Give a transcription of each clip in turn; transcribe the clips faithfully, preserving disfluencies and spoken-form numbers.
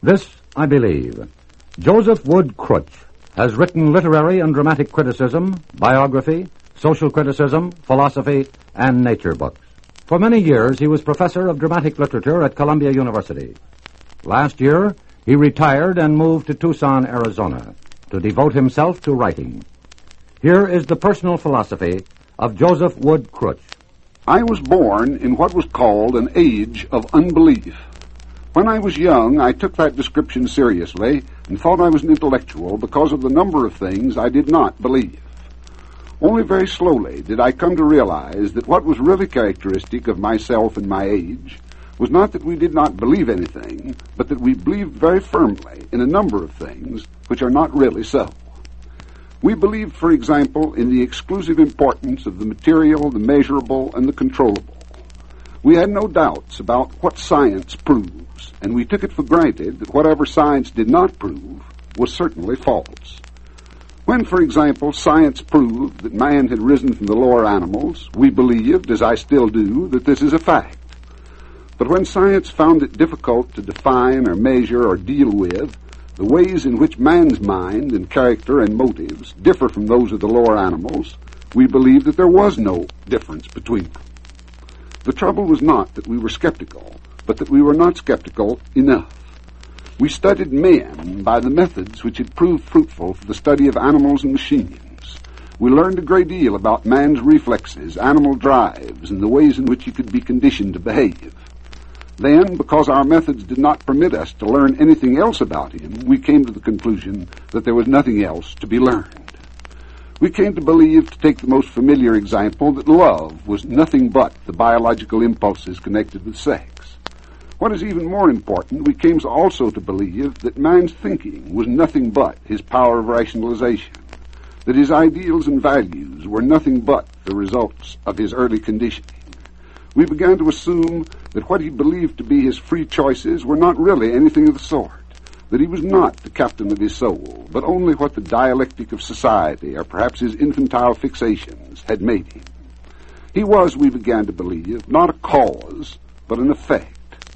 This I believe. Joseph Wood Crutch has written literary and dramatic criticism, biography, social criticism, philosophy, and nature books. For many years, he was professor of dramatic literature at Columbia University. Last year, he retired and moved to Tucson, Arizona, to devote himself to writing. Here is the personal philosophy of Joseph Wood Crutch. I was born in what was called an age of unbelief. When I was young, I took that description seriously and thought I was an intellectual because of the number of things I did not believe. Only very slowly did I come to realize that what was really characteristic of myself and my age was not that we did not believe anything, but that we believed very firmly in a number of things which are not really so. We believed, for example, in the exclusive importance of the material, the measurable, and the controllable. We had no doubts about what science proves, and we took it for granted that whatever science did not prove was certainly false. When, for example, science proved that man had risen from the lower animals, we believed, as I still do, that this is a fact. But when science found it difficult to define or measure or deal with the ways in which man's mind and character and motives differ from those of the lower animals, we believed that there was no difference between them. The trouble was not that we were skeptical, but that we were not skeptical enough. We studied men by the methods which had proved fruitful for the study of animals and machines. We learned a great deal about man's reflexes, animal drives, and the ways in which he could be conditioned to behave. Then, because our methods did not permit us to learn anything else about him, we came to the conclusion that there was nothing else to be learned. We came to believe, to take the most familiar example, that love was nothing but the biological impulses connected with sex. What is even more important, we came also to believe that man's thinking was nothing but his power of rationalization, that his ideals and values were nothing but the results of his early conditioning. We began to assume that what he believed to be his free choices were not really anything of the sort, that he was not the captain of his soul, but only what the dialectic of society, or perhaps his infantile fixations, had made him. He was, we began to believe, not a cause, but an effect.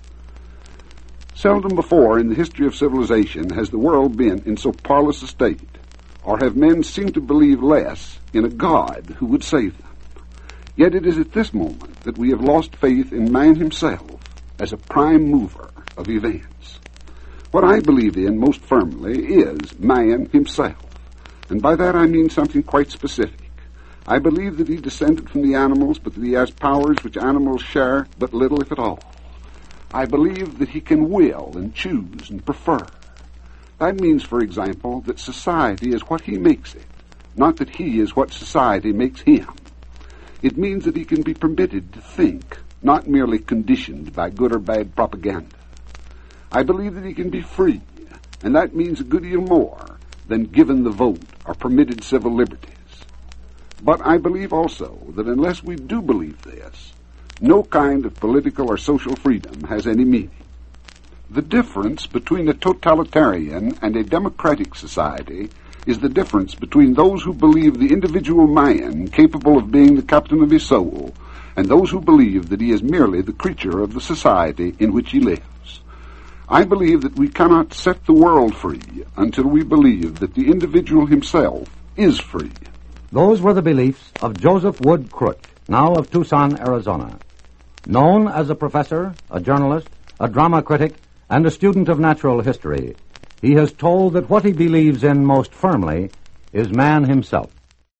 Seldom before in the history of civilization has the world been in so parlous a state, or have men seemed to believe less in a God who would save them. Yet it is at this moment that we have lost faith in man himself as a prime mover of events. What I believe in most firmly is man himself, and by that I mean something quite specific. I believe that he descended from the animals, but that he has powers which animals share but little, if at all. I believe that he can will and choose and prefer. That means, for example, that society is what he makes it, not that he is what society makes him. It means that he can be permitted to think, not merely conditioned by good or bad propaganda. I believe that he can be free, and that means a good deal more than given the vote or permitted civil liberties. But I believe also that unless we do believe this, no kind of political or social freedom has any meaning. The difference between a totalitarian and a democratic society is the difference between those who believe the individual man capable of being the captain of his soul and those who believe that he is merely the creature of the society in which he lives. I believe that we cannot set the world free until we believe that the individual himself is free. Those were the beliefs of Joseph Wood Crutch, now of Tucson, Arizona. Known as a professor, a journalist, a drama critic, and a student of natural history, he has told that what he believes in most firmly is man himself.